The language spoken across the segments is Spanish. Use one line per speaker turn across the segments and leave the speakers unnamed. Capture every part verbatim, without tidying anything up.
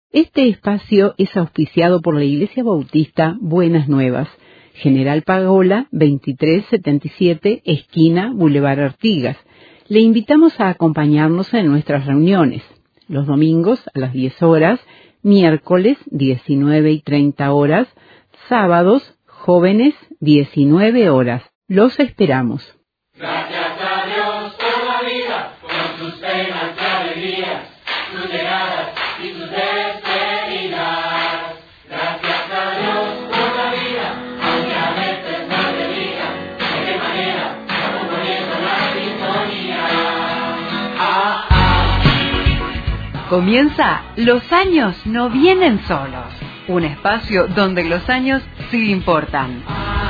Este espacio es auspiciado por la Iglesia Bautista Buenas Nuevas, General Pagola, veintitrés setenta y siete, esquina Boulevard Artigas. Le invitamos a acompañarnos en nuestras reuniones, los domingos a las diez horas, miércoles diecinueve y treinta horas, sábados, jóvenes, diecinueve horas. Los esperamos.
Gracias a Dios por la vida, con sus penas y alegrías, sus llegadas y sus despedidas. Gracias a Dios por la vida, aunque a veces no te diga de qué manera estamos poniendo la sintonía. Ah, ah.
Comienza Los años no vienen solos, un espacio donde los años sí importan.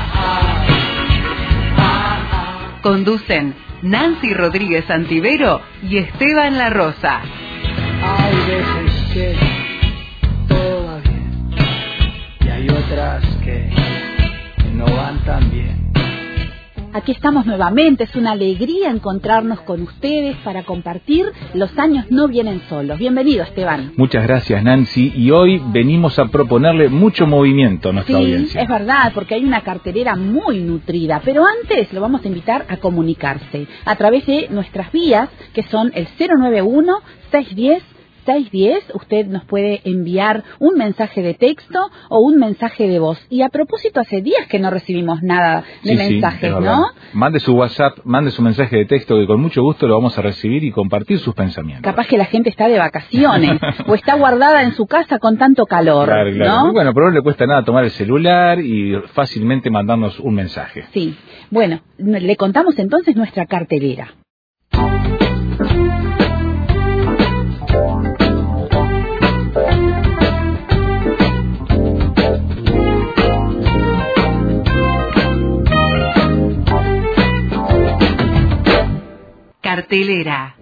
Conducen Nancy Rodríguez Antivero y Esteban La Rosa.
Hay veces que todo va bien y hay otras que no van tan bien.
Aquí estamos nuevamente, es una alegría encontrarnos con ustedes para compartir Los años no vienen solos. Bienvenido, Esteban.
Muchas gracias, Nancy, y hoy venimos a proponerle mucho movimiento a nuestra
sí,
audiencia.
Sí, es verdad, porque hay una cartelera muy nutrida, pero antes lo vamos a invitar a comunicarse a través de nuestras vías, que son el cero nueve uno, seis uno cero, seis uno cero. Usted nos puede enviar un mensaje de texto o un mensaje de voz. Y a propósito, hace días que no recibimos nada de
sí,
mensajes,
sí,
¿no?
Mande su WhatsApp, mande su mensaje de texto, que con mucho gusto lo vamos a recibir y compartir sus pensamientos.
Capaz que la gente está de vacaciones o está guardada en su casa con tanto calor,
claro, claro.
¿no?
Y bueno, pero no le cuesta nada tomar el celular y fácilmente mandarnos un mensaje.
Sí. Bueno, le contamos entonces nuestra cartelera.
Cartelera.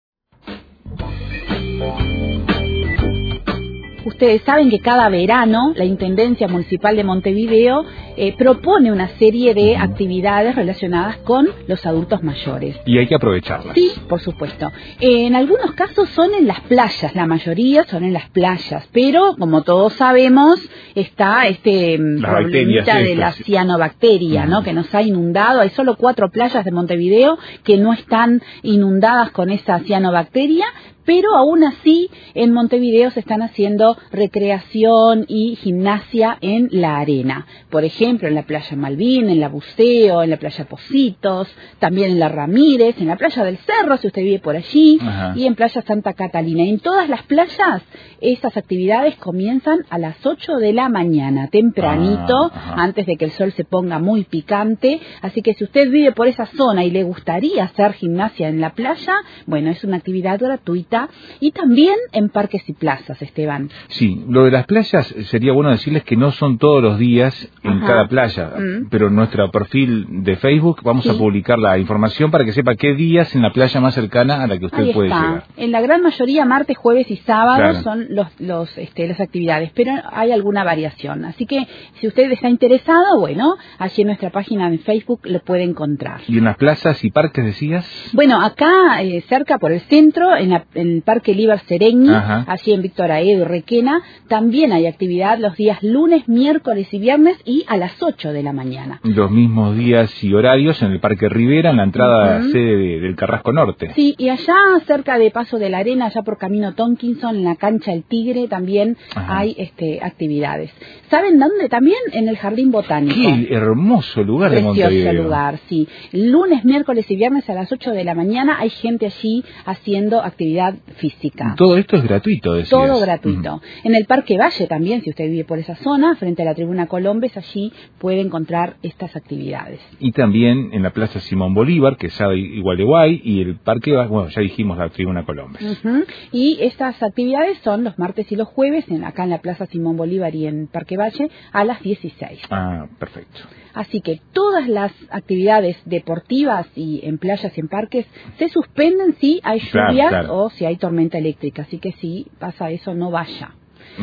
Ustedes saben que cada verano la Intendencia Municipal de Montevideo eh, propone una serie de actividades relacionadas con los adultos mayores.
Y hay que aprovecharlas.
Sí, por supuesto. Eh, en algunos casos son en las playas, la mayoría son en las playas, pero como todos sabemos está este problemita de la cianobacteria, ¿no? Que nos ha inundado. Hay solo cuatro playas de Montevideo que no están inundadas con esa cianobacteria, pero aún así en Montevideo se están haciendo recreación y gimnasia en la arena. Por ejemplo, en la playa Malvin, en la Buceo, en la playa Pocitos, también en la Ramírez, en la playa del Cerro, si usted vive por allí, ajá, y en playa Santa Catalina. En todas las playas, estas actividades comienzan a las ocho de la mañana, tempranito, ah, antes de que el sol se ponga muy picante. Así que si usted vive por esa zona y le gustaría hacer gimnasia en la playa, bueno, es una actividad gratuita. Y también en parques y plazas, Esteban.
Sí, lo de las playas sería bueno decirles que no son todos los días en Ajá. cada playa, mm. pero en nuestro perfil de Facebook vamos sí. a publicar la información para que sepa qué días en la playa más cercana a la que usted
Ahí
puede
está.
llegar.
En la gran mayoría, martes, jueves y sábados claro. son los, los, este, las actividades, pero hay alguna variación. Así que si usted está interesado, bueno, allí en nuestra página de Facebook lo puede encontrar.
¿Y en las plazas y parques decías?
Bueno, acá eh, cerca por el centro, en la en el Parque Líber Seregni, Ajá. allí en Víctor Aedo y Requena, también hay actividad los días lunes, miércoles y viernes y a las ocho de la mañana.
Los mismos días y horarios en el Parque Rivera, en la entrada uh-huh. sede de, del Carrasco Norte.
Sí, y allá cerca de Paso de la Arena, allá por Camino Tonkinson, en la cancha El Tigre, también Ajá. hay este, actividades. ¿Saben dónde? También en el Jardín Botánico.
Qué hermoso lugar de Montevideo.
Precioso lugar, sí. Lunes, miércoles y viernes a las ocho de la mañana hay gente allí haciendo actividad física.
Todo esto es gratuito, decías.
Todo gratuito. Uh-huh. En el Parque Valle también, si usted vive por esa zona, frente a la Tribuna Colombes, allí puede encontrar estas actividades.
Y también en la Plaza Simón Bolívar, que es igual de guay, y el Parque Valle, bueno, ya dijimos la Tribuna Colombes.
Uh-huh. Y estas actividades son los martes y los jueves, en, acá en la Plaza Simón Bolívar y en Parque Valle, a las dieciséis.
Ah, perfecto.
Así que todas las actividades deportivas y en playas y en parques se suspenden si hay lluvias claro, claro. o si hay tormenta eléctrica. Así que si pasa eso, no vaya.
Uh-huh.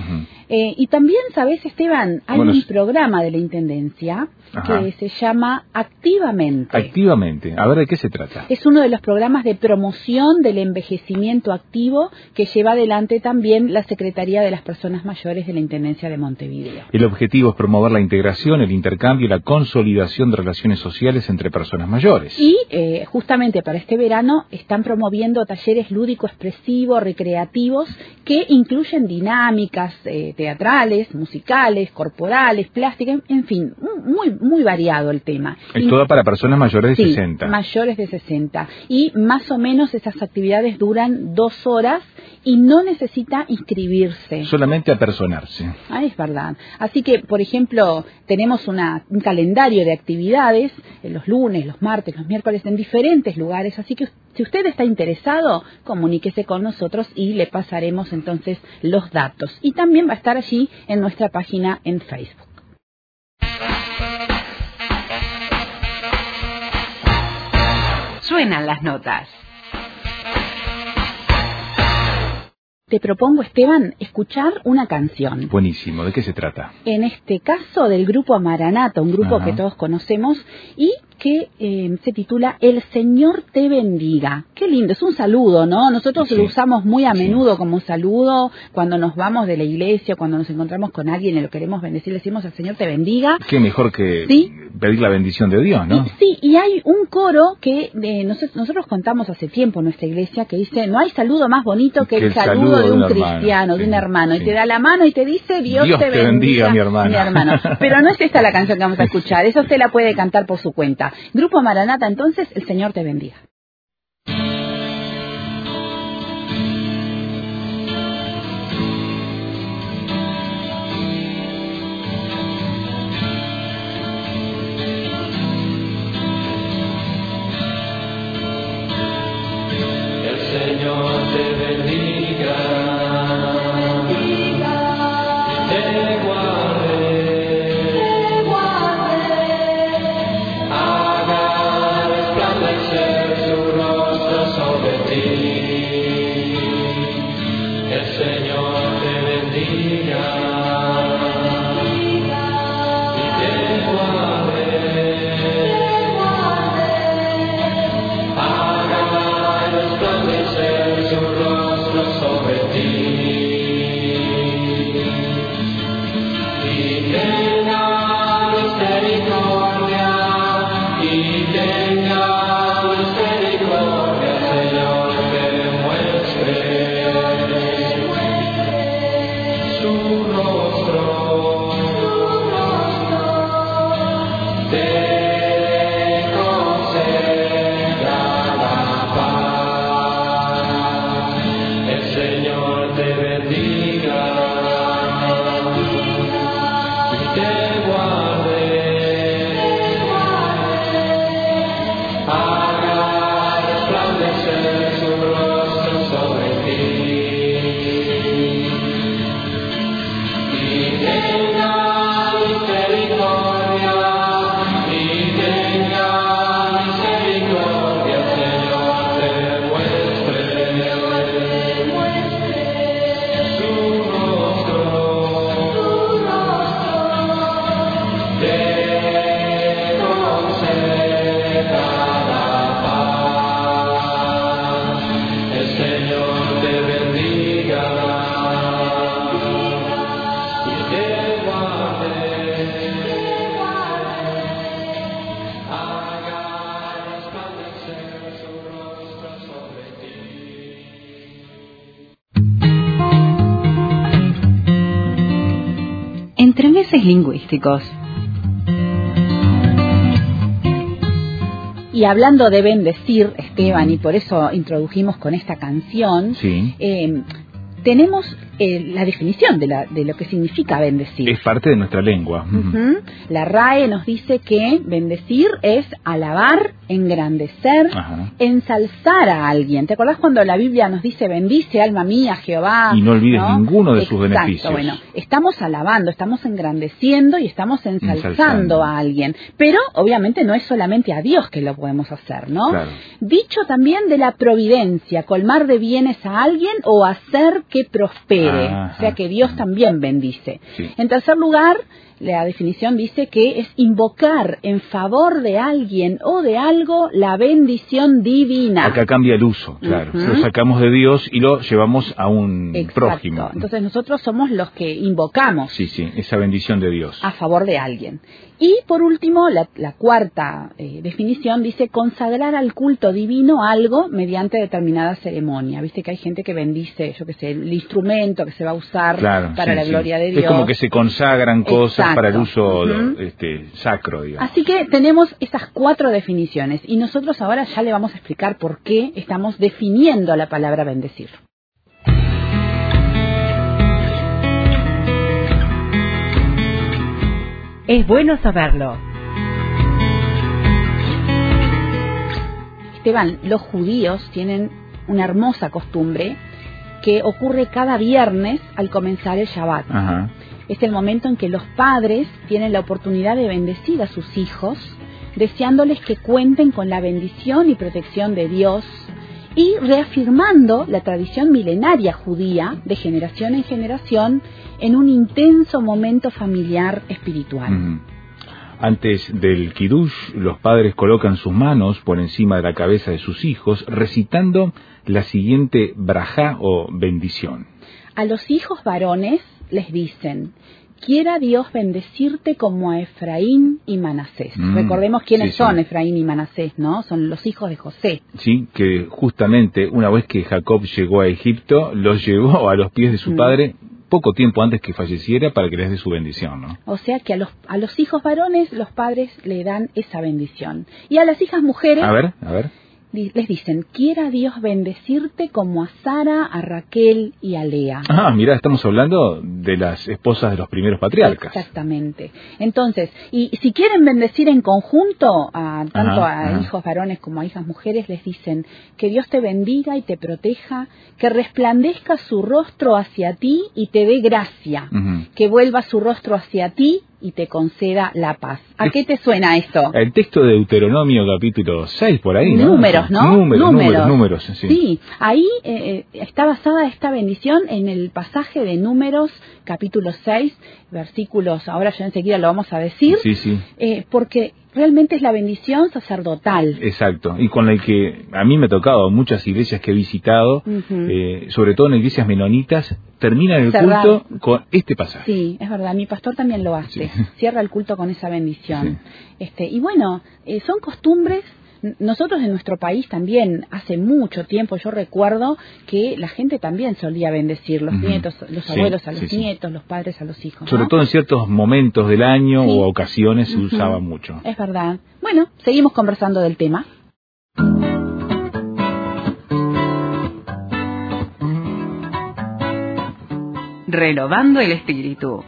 Eh, y también, ¿sabes, Esteban? Hay
bueno,
un programa de la Intendencia Ajá. que se llama Activamente.
Activamente. A ver, ¿de qué se trata?
Es uno de los programas de promoción del envejecimiento activo que lleva adelante también la Secretaría de las Personas Mayores de la Intendencia de Montevideo.
El objetivo es promover la integración, el intercambio y la consolidación de relaciones sociales entre personas mayores.
Y eh, justamente para este verano están promoviendo talleres lúdico-expresivos, recreativos, que incluyen dinámicas eh, teatrales, musicales, corporales, plásticas, en fin, muy muy variado el tema.
Es todo para personas mayores de
sí,
sesenta.
mayores de sesenta. Y más o menos esas actividades duran dos horas y no necesita inscribirse.
Solamente apersonarse.
Ah, es verdad. Así que, por ejemplo, tenemos una, un calendario de actividades eh, los lunes, los martes, los miércoles en diferentes lugares. Así que si usted está interesado, comuníquese con nosotros y le pasaremos entonces los datos. Y también va a estar allí en nuestra página en Facebook.
Suenan las notas.
Te propongo, Esteban, escuchar una canción.
Buenísimo. ¿De qué se trata?
En este caso del grupo Maranata, un grupo Ajá. que todos conocemos y que eh, se titula El Señor te bendiga. Qué lindo, es un saludo, ¿no? Nosotros sí. lo usamos muy a menudo sí. como saludo cuando nos vamos de la iglesia, cuando nos encontramos con alguien y lo queremos bendecir, le decimos el Señor te bendiga.
Qué mejor que ¿Sí? pedir la bendición de Dios, ¿no?
Y, sí, y hay un coro que eh, nosotros, nosotros contamos hace tiempo en nuestra iglesia que dice, no hay saludo más bonito que, que el saludo, saludo de un, de un cristiano, sí, de un hermano, sí. y te da la mano y te dice, Dios,
Dios
te,
te bendiga, bendiga mi, hermano.
mi hermano. Pero no es esta la canción que vamos a escuchar, esa usted la puede cantar por su cuenta. Grupo Maranata, entonces, el Señor te bendiga.
El Señor te bendiga.
Entremeses lingüísticos.
Y hablando de bendecir, Esteban, y por eso introdujimos con esta canción,
sí.
eh, tenemos eh, la definición de, la, de lo que significa bendecir.
Es parte de nuestra lengua.
Uh-huh. La R A E nos dice que bendecir es alabar, engrandecer, Ajá. ensalzar a alguien. ¿Te acordás cuando la Biblia nos dice bendice alma mía Jehová?
Y no olvides
¿no?
ninguno de
Exacto,
sus beneficios.
Bueno, estamos alabando, estamos engrandeciendo y estamos ensalzando, ensalzando a alguien. Pero obviamente no es solamente a Dios que lo podemos hacer, ¿no?
Claro.
Dicho también de la providencia, colmar de bienes a alguien o hacer que prospere. quiere,
Ajá.
o sea que Dios también bendice.
Sí.
En tercer lugar, la definición dice que es invocar en favor de alguien o de algo la bendición divina.
Acá cambia el uso, claro.
Uh-huh.
Lo sacamos de Dios y lo llevamos a un
Exacto.
prójimo.
Entonces nosotros somos los que invocamos
Sí, sí, esa bendición de Dios.
a favor de alguien. Y por último, la, la cuarta eh, definición dice consagrar al culto divino algo mediante determinada ceremonia. Viste que hay gente que bendice, yo qué sé, el instrumento que se va a usar
Claro,
para
sí,
la
sí.
gloria de Dios.
Es como que se consagran cosas
Exacto.
para el uso
Uh-huh.
este, sacro, digamos.
Así que tenemos esas cuatro definiciones y nosotros ahora ya le vamos a explicar por qué estamos definiendo la palabra bendecir.
Es bueno saberlo.
Esteban, los judíos tienen una hermosa costumbre que ocurre cada viernes al comenzar el Shabbat.
Ajá.
Es el momento en que los padres tienen la oportunidad de bendecir a sus hijos, deseándoles que cuenten con la bendición y protección de Dios y reafirmando la tradición milenaria judía de generación en generación en un intenso momento familiar espiritual.
Mm. Antes del Kiddush, los padres colocan sus manos por encima de la cabeza de sus hijos, recitando la siguiente brajá o bendición.
A los hijos varones les dicen: quiera Dios bendecirte como a Efraín y Manasés.
Mm,
Recordemos quiénes
sí,
son
sí.
Efraín y Manasés, ¿no? Son los hijos de José.
Sí, que justamente una vez que Jacob llegó a Egipto, los llevó a los pies de su
Mm.
padre poco tiempo antes que falleciera para que les dé su bendición, ¿no?
O sea que a los, a los hijos varones los padres le dan esa bendición. Y a las hijas mujeres
A ver, a ver.
di- les dicen: quiera Dios bendecirte como a Sara, a Raquel y a Lea.
Ah, mira, estamos hablando de las esposas de los primeros patriarcas.
Exactamente. Entonces, y si quieren bendecir en conjunto a tanto
Ajá,
a
ajá.
hijos varones como a hijas mujeres, les dicen: que Dios te bendiga y te proteja, que resplandezca su rostro hacia ti y te dé gracia,
Ujú.
que vuelva su rostro hacia ti y te conceda la paz. ¿A
Es-
qué te suena esto?
El texto de Deuteronomio capítulo seis, por ahí, ¿no?
Números, ¿no?
Números, números, números, sí.
Sí, ahí eh, eh, está basada esta bendición en el pasaje de Números, capítulo seis, versículos, ahora ya enseguida lo vamos a decir,
Sí, sí,
eh, porque realmente es la bendición sacerdotal.
exacto. Y con el que a mí me ha tocado muchas iglesias que he visitado,
Ujú.
eh, sobre todo en iglesias menonitas, terminan el
Cerrar.
culto con este pasaje.
Sí, es verdad, mi pastor también lo hace,
Sí.
cierra el culto con esa bendición. Este, y bueno, eh, son costumbres. Nosotros en nuestro país también, hace mucho tiempo, yo recuerdo que la gente también solía bendecir los
Ujú.
nietos, los
Sí,
abuelos a los
sí, sí.
nietos, los padres a los hijos.
Sobre
¿no?
todo en ciertos momentos del año
Sí.
o ocasiones se
Ujú.
usaba mucho.
Es verdad. Bueno, seguimos conversando del tema.
Renovando el espíritu.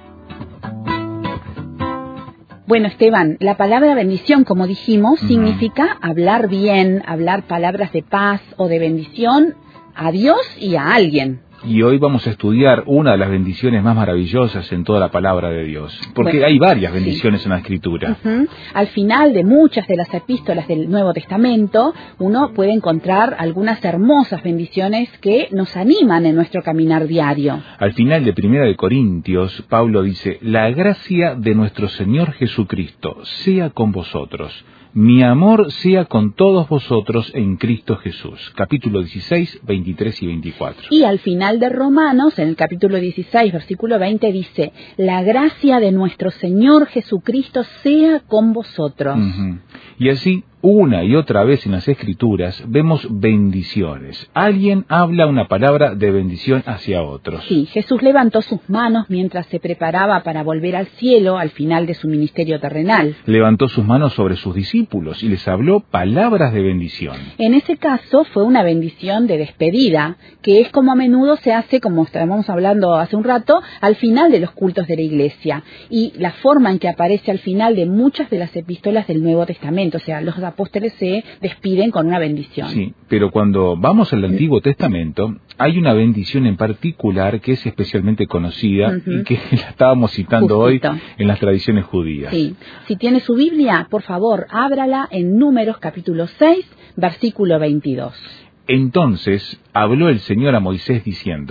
Bueno, Esteban, la palabra bendición, como dijimos,
Ujú.
significa hablar bien, hablar palabras de paz o de bendición a Dios y a alguien.
Y hoy vamos a estudiar una de las bendiciones más maravillosas en toda la palabra de Dios. Porque
Bueno,
hay varias
sí.
bendiciones en la Escritura.
Ujú. Al final de muchas de las epístolas del Nuevo Testamento, uno puede encontrar algunas hermosas bendiciones que nos animan en nuestro caminar diario.
Al final de Primera de Corintios, Pablo dice: la gracia de nuestro Señor Jesucristo sea con vosotros. Mi amor sea con todos vosotros en Cristo Jesús. Capítulo dieciséis, veintitrés y veinticuatro.
Y al final de Romanos, en el capítulo dieciséis, versículo veinte, dice: la gracia de nuestro Señor Jesucristo sea con vosotros.
Ujú. Y así, una y otra vez en las Escrituras, vemos bendiciones. Alguien habla una palabra de bendición hacia otros.
Sí, Jesús levantó sus manos mientras se preparaba para volver al cielo al final de su ministerio terrenal.
Levantó sus manos sobre sus discípulos y les habló palabras de bendición.
En ese caso fue una bendición de despedida, que es como a menudo se hace, como estábamos hablando hace un rato, al final de los cultos de la iglesia, y la forma en que aparece al final de muchas de las epístolas del Nuevo Testamento, o sea, los apóstoles se despiden con una bendición.
Sí, pero cuando vamos al Antiguo Testamento, hay una bendición en particular que es especialmente conocida
Ujú.
y que la estábamos citando
Justito.
hoy en las tradiciones judías.
Sí. Si tiene su Biblia, por favor, ábrala en Números capítulo seis, versículo veintidós.
Entonces habló el Señor a Moisés diciendo: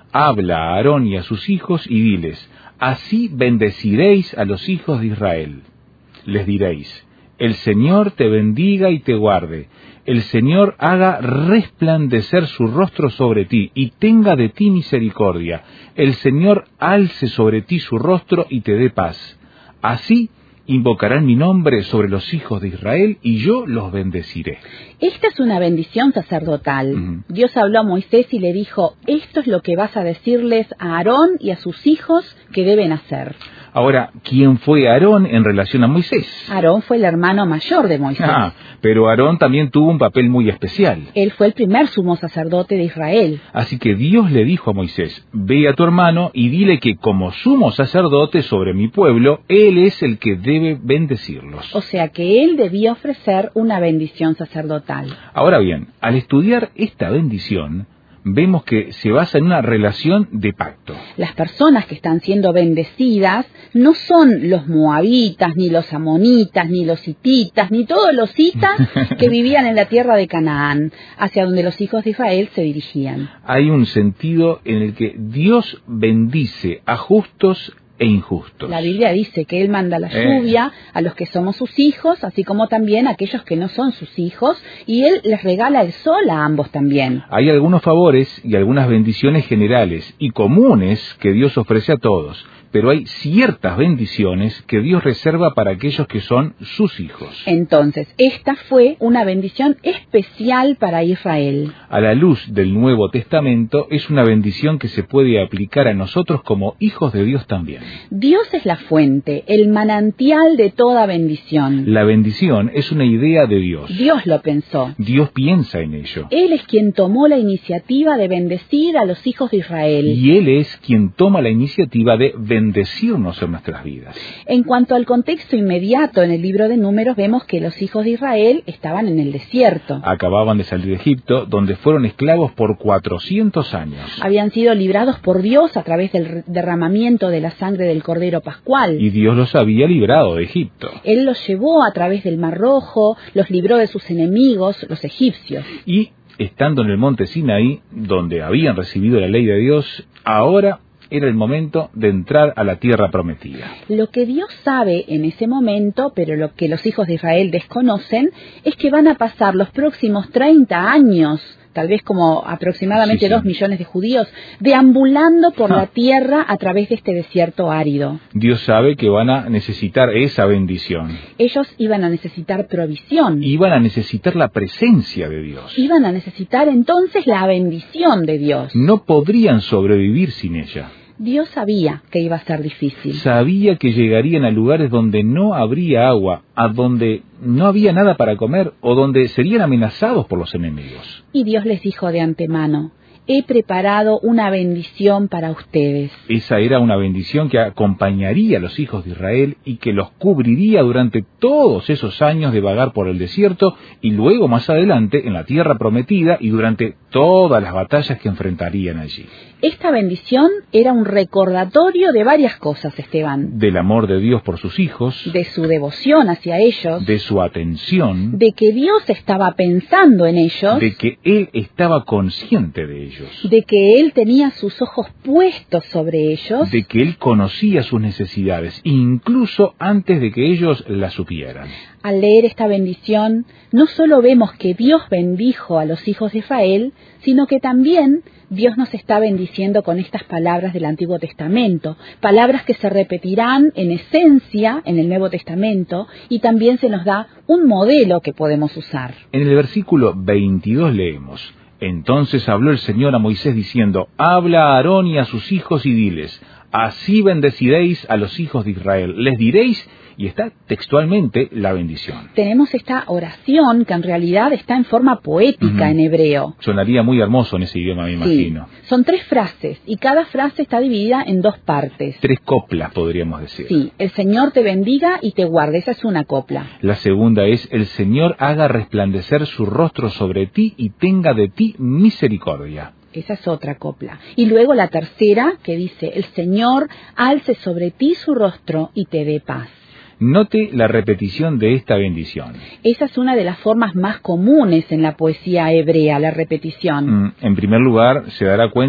habla a Aarón y a sus hijos y diles, así bendeciréis a los hijos de Israel. Les diréis, el Señor te bendiga y te guarde, el Señor haga resplandecer su rostro sobre ti y tenga de ti misericordia, el Señor alce sobre ti su rostro y te dé paz. Así invocarán mi nombre sobre los hijos de Israel y yo los bendeciré.
Esta es una bendición sacerdotal.
Uh-huh.
Dios habló a Moisés y le dijo, esto es lo que vas a decirles a Aarón y a sus hijos que deben hacer.
Ahora, ¿quién fue Aarón en relación a Moisés?
Aarón fue el hermano mayor de Moisés.
Ah, pero Aarón también tuvo un papel muy especial.
Él fue el primer sumo sacerdote de Israel.
Así que Dios le dijo a Moisés, ve a tu hermano y dile que como sumo sacerdote sobre mi pueblo, él es el que debe bendecirlos.
O sea que él debía ofrecer una bendición sacerdotal.
Ahora bien, al estudiar esta bendición, vemos que se basa en una relación de pacto.
Las personas que están siendo bendecidas no son los moabitas, ni los amonitas, ni los hititas, ni todos los hitas que vivían en la tierra de Canaán, hacia donde los hijos de Israel se dirigían.
Hay un sentido en el que Dios bendice a justos e injustos.
La Biblia dice que Él manda la
Eh.
lluvia a los que somos sus hijos, así como también a aquellos que no son sus hijos, y Él les regala el sol a ambos también.
Hay algunos favores y algunas bendiciones generales y comunes que Dios ofrece a todos, pero hay ciertas bendiciones que Dios reserva para aquellos que son sus hijos.
Entonces, esta fue una bendición especial para Israel.
A la luz del Nuevo Testamento, es una bendición que se puede aplicar a nosotros como hijos de Dios también.
Dios es la fuente, el manantial de toda bendición.
La bendición es una idea de Dios.
Dios lo pensó.
Dios piensa en ello.
Él es quien tomó la iniciativa de bendecir a los hijos de Israel.
Y Él es quien toma la iniciativa de bendecirnos en nuestras vidas.
En cuanto al contexto inmediato en el libro de Números, vemos que los hijos de Israel estaban en el desierto.
Acababan de salir de Egipto, donde fueron esclavos por cuatrocientos años.
Habían sido librados por Dios a través del derramamiento de la sangre del Cordero Pascual.
Y Dios los había librado de Egipto.
Él los llevó a través del Mar Rojo, los libró de sus enemigos, los egipcios.
Y estando en el monte Sinaí, donde habían recibido la ley de Dios, ahora era el momento de entrar a la tierra prometida.
Lo que Dios sabe en ese momento, pero lo que los hijos de Israel desconocen, es que van a pasar los próximos treinta años, tal vez como aproximadamente
Sí, sí.
dos millones de judíos, deambulando por
Ah.
la tierra a través de este desierto árido.
Dios sabe que van a necesitar esa bendición.
Ellos iban a necesitar provisión.
Iban a necesitar la presencia de Dios.
Iban a necesitar entonces la bendición de Dios.
No podrían sobrevivir sin ella.
Dios sabía que iba a ser difícil.
Sabía que llegarían a lugares donde no habría agua, a donde no había nada para comer o donde serían amenazados por los enemigos.
Y Dios les dijo de antemano, he preparado una bendición para ustedes.
Esa era una bendición que acompañaría a los hijos de Israel y que los cubriría durante todos esos años de vagar por el desierto y luego más adelante en la tierra prometida y durante todas las batallas que enfrentarían allí.
Esta bendición era un recordatorio de varias cosas, Esteban.
Del amor de Dios por sus hijos,
De su devoción hacia ellos,
de su atención,
de que Dios estaba pensando en ellos,
de que Él estaba consciente de ellos,
de que Él tenía sus ojos puestos sobre ellos,
de que Él conocía sus necesidades, incluso antes de que ellos las supieran.
Al leer esta bendición, no solo vemos que Dios bendijo a los hijos de Israel, sino que también Dios nos está bendiciendo con estas palabras del Antiguo Testamento, palabras que se repetirán en esencia en el Nuevo Testamento, y también se nos da un modelo que podemos usar.
En el versículo veintidós leemos: Entonces habló el Señor a Moisés diciendo: Habla a Aarón y a sus hijos y diles: Así bendeciréis a los hijos de Israel. Les diréis, y está textualmente la bendición.
Tenemos esta oración que en realidad está en forma poética
Uh-huh.
en hebreo.
Sonaría muy hermoso en ese idioma, me imagino.
Sí, son tres frases y cada frase está dividida en dos partes.
Tres coplas, podríamos decir.
Sí, el Señor te bendiga y te guarde, esa es una copla.
La segunda es: El Señor haga resplandecer su rostro sobre ti y tenga de ti misericordia.
Esa es otra copla. Y luego la tercera que dice: el Señor alce sobre ti su rostro y te dé paz.
Note la repetición de esta bendición.
Esa es una de las formas más comunes en la poesía hebrea, la repetición.
Mm, En primer lugar, se dará cuenta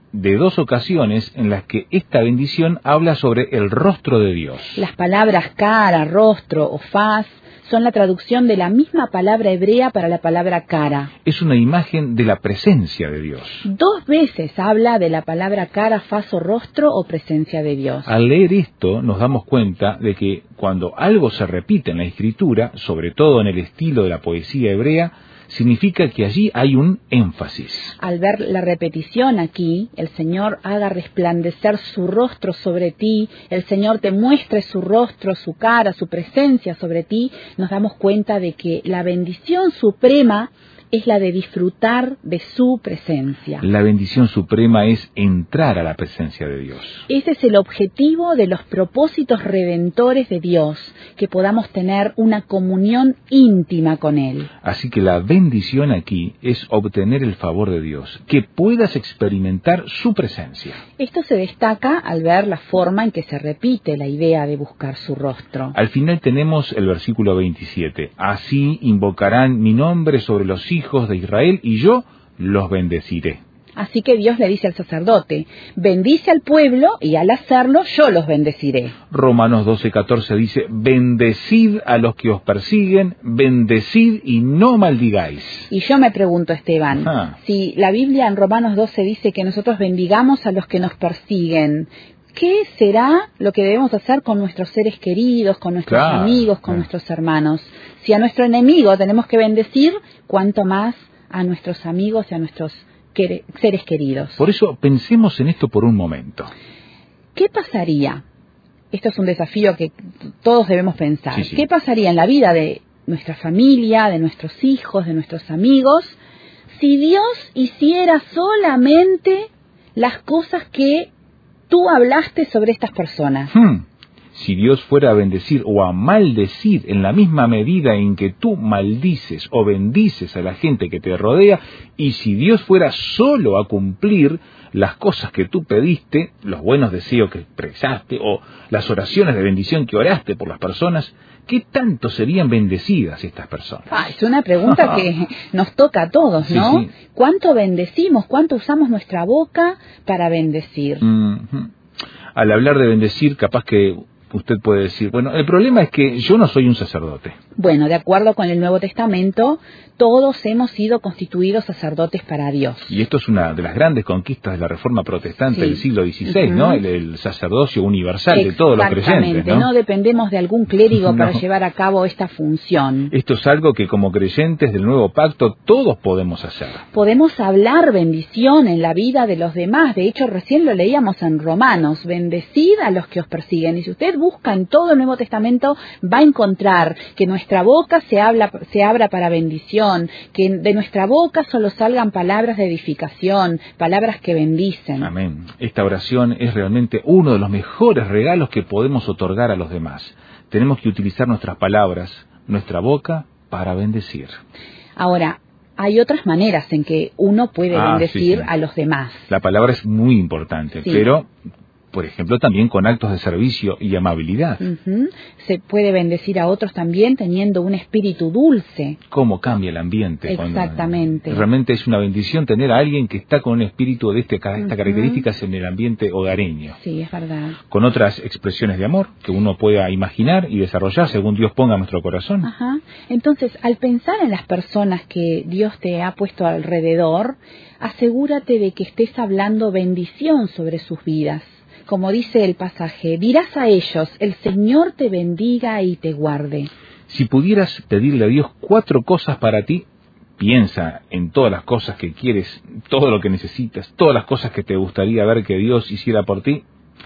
de dos ocasiones en las que esta bendición habla sobre el rostro de Dios.
Las palabras cara, rostro o faz son la traducción de la misma palabra hebrea para la palabra cara.
Es una imagen de la presencia de Dios.
Dos veces habla de la palabra cara, faz o rostro o presencia de Dios.
Al leer esto nos damos cuenta de que cuando algo se repite en la Escritura, sobre todo en el estilo de la poesía hebrea, significa que allí hay un énfasis.
Al ver la repetición aquí, el Señor haga resplandecer su rostro sobre ti, el Señor te muestre su rostro, su cara, su presencia sobre ti, nos damos cuenta de que la bendición suprema es la de disfrutar de su presencia.
La bendición suprema es entrar a la presencia de Dios.
Ese es el objetivo de los propósitos redentores de Dios, que podamos tener una comunión íntima con Él.
Así que la bendición aquí es obtener el favor de Dios, que puedas experimentar su presencia.
Esto se destaca al ver la forma en que se repite la idea de buscar su rostro.
Al final tenemos el versículo veintisiete. Así invocarán mi nombre sobre los hijos hijos de Israel, y yo los bendeciré.
Así que Dios le dice al sacerdote, bendice al pueblo, y al hacerlo yo los bendeciré.
Romanos doce catorce dice, bendecid a los que os persiguen, bendecid y no maldigáis.
Y yo me pregunto, Esteban, Ajá. si la Biblia en Romanos doce dice que nosotros bendigamos a los que nos persiguen, ¿qué será lo que debemos hacer con nuestros seres queridos, con nuestros claro, amigos, con claro. nuestros hermanos? Si a nuestro enemigo tenemos que bendecir, ¿cuánto más a nuestros amigos y a nuestros quer- seres queridos?
Por eso pensemos en esto por un momento.
¿Qué pasaría? Esto es un desafío que todos debemos pensar.
Sí, sí.
¿Qué pasaría en la vida de nuestra familia, de nuestros hijos, de nuestros amigos, si Dios hiciera solamente las cosas que tú hablaste sobre estas personas?
Hmm. Si Dios fuera a bendecir o a maldecir en la misma medida en que tú maldices o bendices a la gente que te rodea, y si Dios fuera solo a cumplir las cosas que tú pediste, los buenos deseos que expresaste o las oraciones de bendición que oraste por las personas, ¿qué tanto serían bendecidas estas personas?
Ah, es una pregunta que nos toca a todos, ¿no? Sí, sí. ¿Cuánto bendecimos? ¿Cuánto usamos nuestra boca para bendecir?
Mm-hmm. Al hablar de bendecir, capaz que usted puede decir, bueno, el problema es que yo no soy un sacerdote.
Bueno, de acuerdo con el Nuevo Testamento, todos hemos sido constituidos sacerdotes para Dios.
Y esto es una de las grandes conquistas de la Reforma Protestante sí. del siglo dieciséis, uh-huh. ¿no? El, el sacerdocio universal de todos los creyentes, ¿no?
no dependemos de algún clérigo no. para llevar a cabo esta función.
Esto es algo que como creyentes del Nuevo Pacto todos podemos hacer.
Podemos hablar bendición en la vida de los demás. De hecho, recién lo leíamos en Romanos, bendecid a los que os persiguen. Y si usted busca en todo el Nuevo Testamento, va a encontrar que nuestra boca se, habla, se abra para bendición, que de nuestra boca solo salgan palabras de edificación, palabras que bendicen.
Amén. Esta oración es realmente uno de los mejores regalos que podemos otorgar a los demás. Tenemos que utilizar nuestras palabras, nuestra boca, para bendecir.
Ahora, hay otras maneras en que uno puede ah, bendecir sí, sí. a los demás.
La palabra es muy importante, sí. pero por ejemplo, también con actos de servicio y amabilidad.
Uh-huh. Se puede bendecir a otros también teniendo un espíritu dulce.
¿Cómo cambia el ambiente?
Exactamente.
Cuando realmente es una bendición tener a alguien que está con un espíritu de este, estas uh-huh. características en el ambiente hogareño.
Sí, es verdad.
Con otras expresiones de amor que uno pueda imaginar y desarrollar según Dios ponga en nuestro corazón.
Ajá. Entonces, al pensar en las personas que Dios te ha puesto alrededor, asegúrate de que estés hablando bendición sobre sus vidas. Como dice el pasaje, dirás a ellos, el Señor te bendiga y te guarde.
Si pudieras pedirle a Dios cuatro cosas para ti, piensa en todas las cosas que quieres, todo lo que necesitas, todas las cosas que te gustaría ver que Dios hiciera por ti.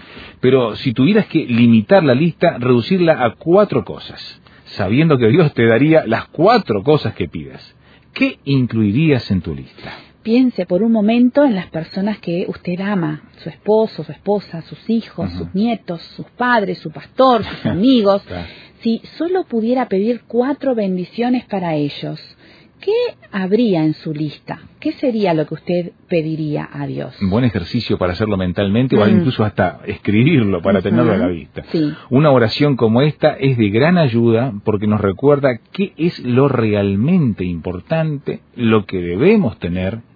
Pero si tuvieras que limitar la lista, reducirla a cuatro cosas, sabiendo que Dios te daría las cuatro cosas que pidas, ¿qué incluirías en tu lista?
Piense por un momento en las personas que usted ama, su esposo, su esposa, sus hijos, uh-huh. sus nietos, sus padres, su pastor, sus amigos. Claro. Si solo pudiera pedir cuatro bendiciones para ellos, ¿qué habría en su lista? ¿Qué sería lo que usted pediría a Dios?
Un buen ejercicio para hacerlo mentalmente mm. o incluso hasta escribirlo para uh-huh. tenerlo a la vista.
Sí.
Una oración como esta es de gran ayuda porque nos recuerda qué es lo realmente importante, lo que debemos tener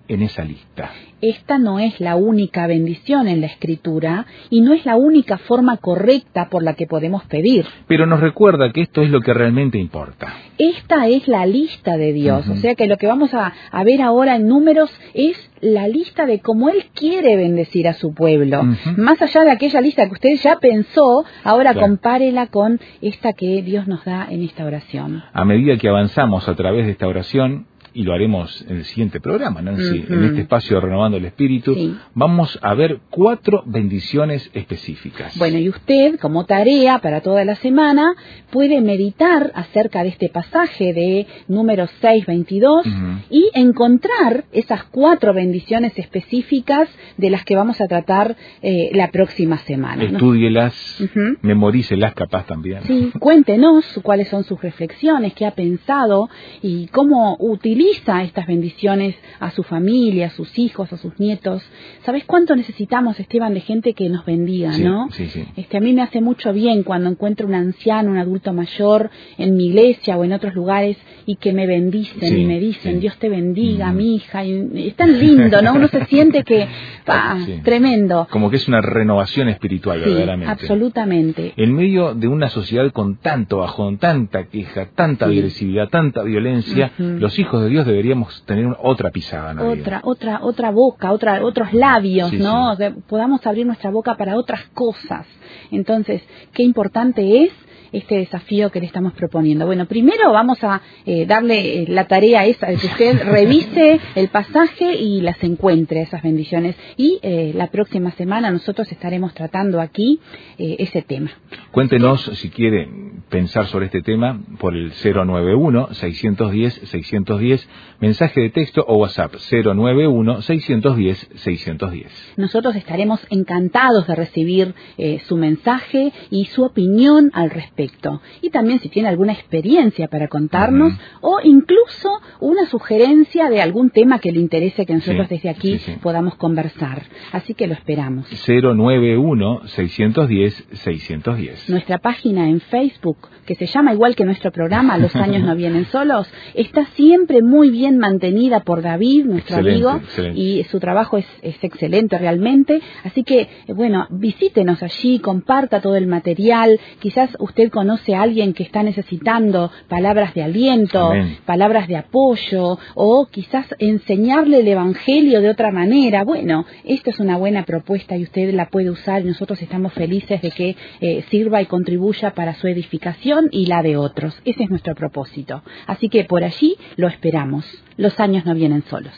en esa lista.
Esta no es la única bendición en la Escritura y no es la única forma correcta por la que podemos pedir.
Pero nos recuerda que esto es lo que realmente importa.
Esta es la lista de Dios, uh-huh. O sea que lo que vamos a, a ver ahora en Números es la lista de cómo Él quiere bendecir a su pueblo. Uh-huh. Más allá de aquella lista que usted ya pensó, ahora claro. Compárela con esta que Dios nos da en esta oración.
A medida que avanzamos a través de esta oración, y lo haremos en el siguiente programa, ¿no? Uh-huh. En este espacio Renovando el Espíritu, sí. Vamos a ver cuatro bendiciones específicas.
Bueno, y usted, como tarea para toda la semana, puede meditar acerca de este pasaje de Números seis, veintidós, uh-huh. y encontrar esas cuatro bendiciones específicas de las que vamos a tratar eh, la próxima semana.
Estúdielas, uh-huh. Memorícelas capaz también.
Sí, cuéntenos cuáles son sus reflexiones, qué ha pensado y cómo utiliza estas bendiciones a su familia, a sus hijos, a sus nietos. ¿Sabes cuánto necesitamos, Esteban, de gente que nos bendiga,
sí,
no?
Sí, sí.
Este, a mí me hace mucho bien cuando encuentro un anciano, un adulto mayor en mi iglesia o en otros lugares y que me bendicen sí, y me dicen, sí. Dios te bendiga, mm. mi hija. Y es tan lindo, ¿no? Uno se siente que, pa, sí. tremendo.
Como que es una renovación espiritual,
sí,
verdaderamente.
Absolutamente.
En medio de una sociedad con tanto bajón, tanta queja, tanta sí. agresividad, tanta violencia, uh-huh. los hijos de Dios deberíamos tener otra pisada, ¿no?
Otra, otra, otra boca, otra, otros labios, sí, ¿no? Sí. Que podamos abrir nuestra boca para otras cosas. Entonces, qué importante es este desafío que le estamos proponiendo. Bueno, primero vamos a eh, darle la tarea esa de que usted revise el pasaje y las encuentre, esas bendiciones. Y eh, la próxima semana nosotros estaremos tratando aquí eh, ese tema.
Cuéntenos, ¿sí? Si quiere pensar sobre este tema, por el cero nueve uno, seis uno cero, seis uno cero, mensaje de texto o WhatsApp cero nueve uno, seis uno cero, seis uno cero.
Nosotros estaremos encantados de recibir eh, su mensaje y su opinión al respecto. Y también si tiene alguna experiencia para contarnos uh-huh. o incluso una sugerencia de algún tema que le interese que nosotros sí, desde aquí sí, sí. podamos conversar. Así que lo esperamos.
cero nueve uno, seis uno cero, seis uno cero.
Nuestra página en Facebook, que se llama igual que nuestro programa, Los años no vienen solos, está siempre muy bien mantenida por David, nuestro excelente, amigo, excelente. Y su trabajo es, es excelente realmente. Así que, bueno, visítenos allí, comparta todo el material. Quizás usted conoce a alguien que está necesitando palabras de aliento, amén. Palabras de apoyo, o quizás enseñarle el Evangelio de otra manera. Bueno, esta es una buena propuesta y usted la puede usar y nosotros estamos felices de que eh, sirva y contribuya para su edificación y la de otros. Ese es nuestro propósito. Así que por allí lo esperamos. Los años no vienen solos.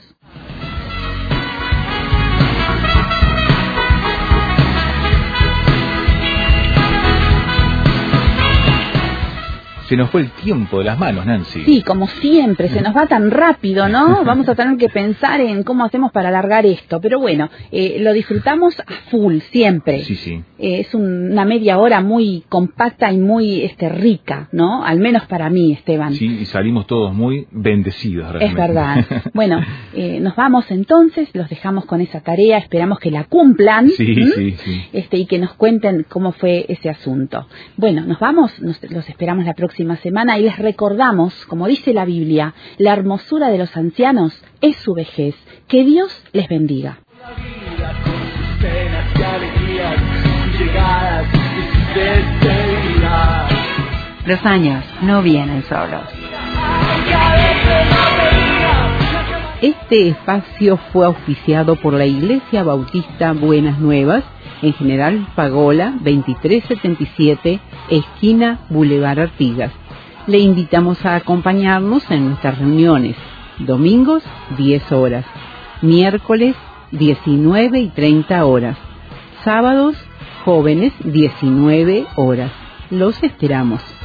Se nos fue el tiempo de las manos, Nancy.
Sí, como siempre, se nos va tan rápido, ¿no? Vamos a tener que pensar en cómo hacemos para alargar esto. Pero bueno, eh, lo disfrutamos a full, siempre.
Sí, sí.
Eh, es un, una media hora muy compacta y muy este, rica, ¿no? Al menos para mí, Esteban.
Sí, y salimos todos muy bendecidos. Realmente.
Es verdad. Bueno, eh, nos vamos entonces, los dejamos con esa tarea, esperamos que la cumplan.
Sí, ¿Mm? sí, sí.
Este, y que nos cuenten cómo fue ese asunto. Bueno, nos vamos, nos, los esperamos la próxima semana y les recordamos, como dice la Biblia, la hermosura de los ancianos es su vejez. Que Dios les bendiga.
Los años no vienen solos.
Este espacio fue auspiciado por la Iglesia Bautista Buenas Nuevas, en General Pagola veintitrés setenta y siete, esquina Boulevard Artigas. Le invitamos a acompañarnos en nuestras reuniones, domingos diez horas, miércoles diecinueve y treinta horas, sábados jóvenes diecinueve horas. Los esperamos.